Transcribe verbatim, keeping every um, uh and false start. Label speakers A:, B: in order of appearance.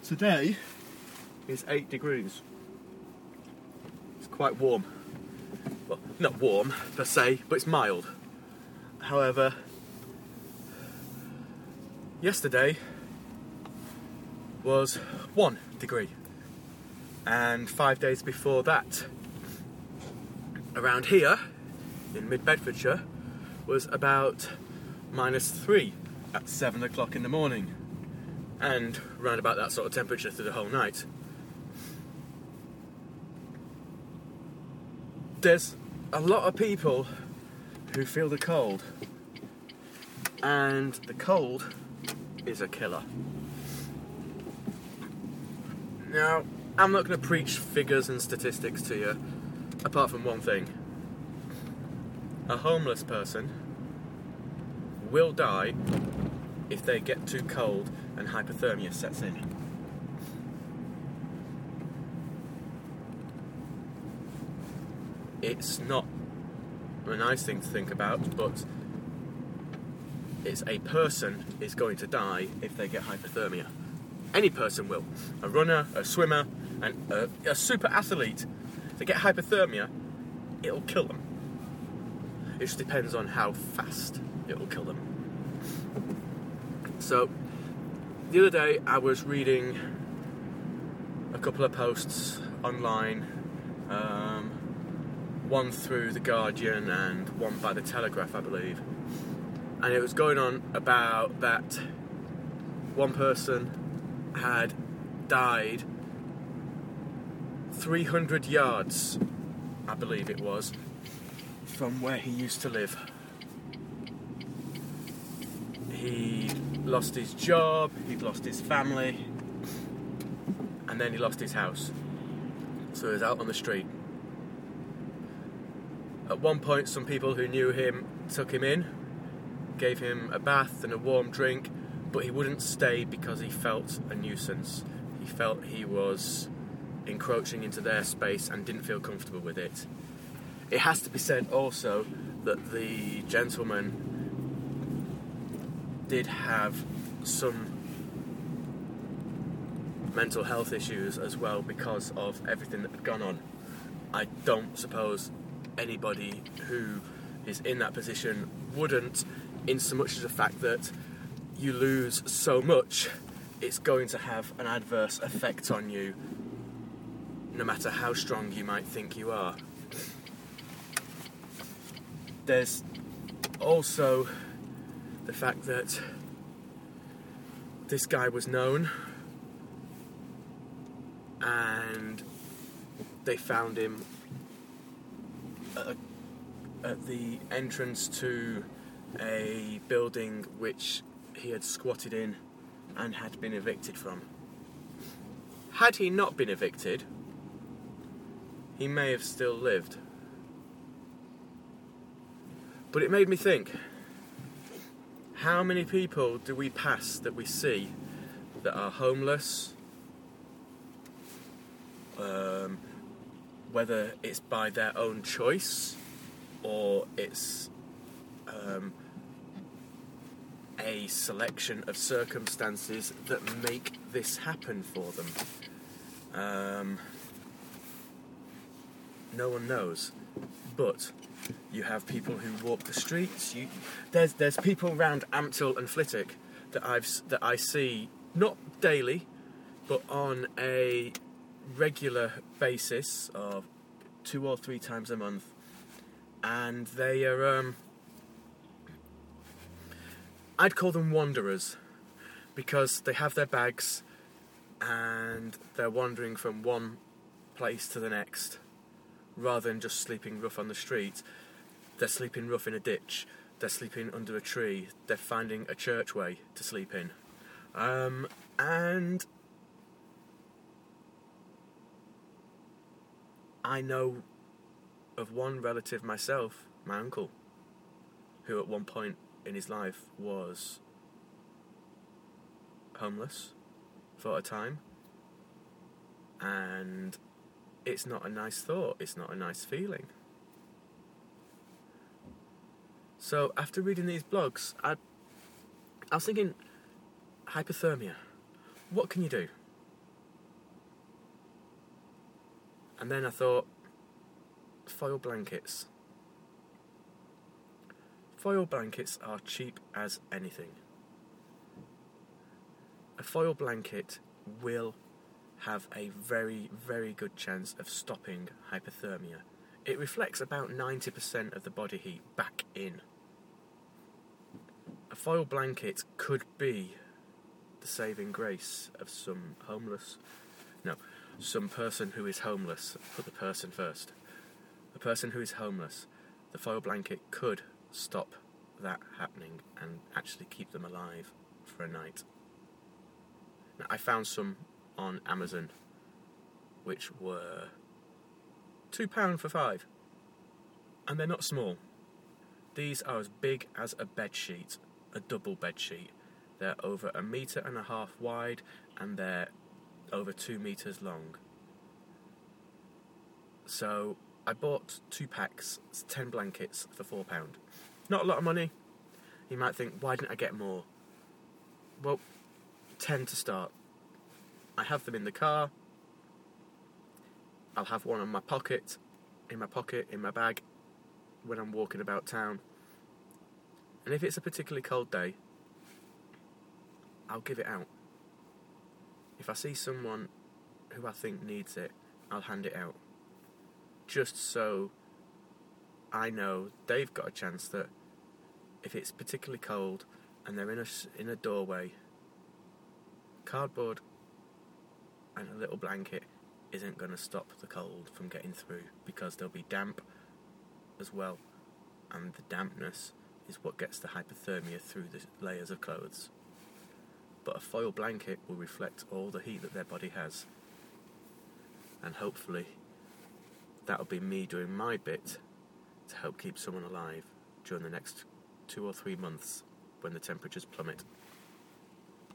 A: Today is eight degrees. It's quite warm. Well, not warm per se, but it's mild. However, yesterday was one degree. And five days before that, around here, in mid-Bedfordshire, was about minus three at seven o'clock in the morning. And round about that sort of temperature through the whole night. There's a lot of people who feel the cold. And the cold is a killer. Now, I'm not going to preach figures and statistics to you, apart from one thing. A homeless person will die if they get too cold and hypothermia sets in. It's not a nice thing to think about, but it's a person is going to die if they get hypothermia. Any person will. A runner, a swimmer, and a, a super athlete. If they get hypothermia, it'll kill them. It just depends on how fast it'll kill them. So, the other day I was reading a couple of posts online, um, one through The Guardian and one by The Telegraph, I believe. And it was going on about that one person had died three hundred yards, I believe it was, from where he used to live. He lost his job, he'd lost his family, and then he lost his house. So he was out on the street. At one point, some people who knew him took him in, gave him a bath and a warm drink, but he wouldn't stay because he felt a nuisance. He felt he was encroaching into their space and didn't feel comfortable with it. It has to be said also that the gentleman did have some mental health issues as well because of everything that had gone on. I don't suppose anybody who is in that position wouldn't, in so much as the fact that you lose so much, it's going to have an adverse effect on you, no matter how strong you might think you are. There's also the fact that this guy was known, and they found him at, at the entrance to a building which he had squatted in and had been evicted from. Had he not been evicted, he may have still lived. But it made me think, how many people do we pass that we see that are homeless, um, whether it's by their own choice or it's um, a selection of circumstances that make this happen for them. Um, no one knows. But you have people who walk the streets. You, there's there's people around Ampthill and Flitwick that I've that I see not daily, but on a regular basis of two or three times a month, and they are um, I'd call them wanderers, because they have their bags and they're wandering from one place to the next, rather than just sleeping rough on the street. They're sleeping rough in a ditch, they're sleeping under a tree, they're finding a churchway to sleep in. Um, and I know of one relative myself, my uncle, who at one point in his life was homeless for a time, and it's not a nice thought, it's not a nice feeling. So after reading these blogs, I, I was thinking, hypothermia, what can you do? And then I thought, foil blankets. Foil blankets are cheap as anything. A foil blanket will have a very, very good chance of stopping hypothermia. It reflects about ninety percent of the body heat back in. A foil blanket could be the saving grace of some homeless, no, some person who is homeless. Put the person first. A person who is homeless, the foil blanket could stop that happening and actually keep them alive for a night. Now, I found some on Amazon which were two pounds for five, and they're not small. These are as big as a bed sheet, a double bed sheet. They're over a metre and a half wide, and they're over two metres long. So I bought two packs, ten blankets for four pounds. Not a lot of money. You might think, why didn't I get more? Well, ten to start. I have them in the car. I'll have one on my pocket, in my pocket, in my bag, when I'm walking about town. And if it's a particularly cold day, I'll give it out. If I see someone who I think needs it, I'll hand it out. Just so I know they've got a chance that if it's particularly cold and they're in a, in a doorway, cardboard and a little blanket isn't going to stop the cold from getting through, because they'll be damp as well, and the dampness is what gets the hypothermia through the layers of clothes. But a foil blanket will reflect all the heat that their body has, and hopefully that'll be me doing my bit to help keep someone alive during the next two or three months when the temperatures plummet.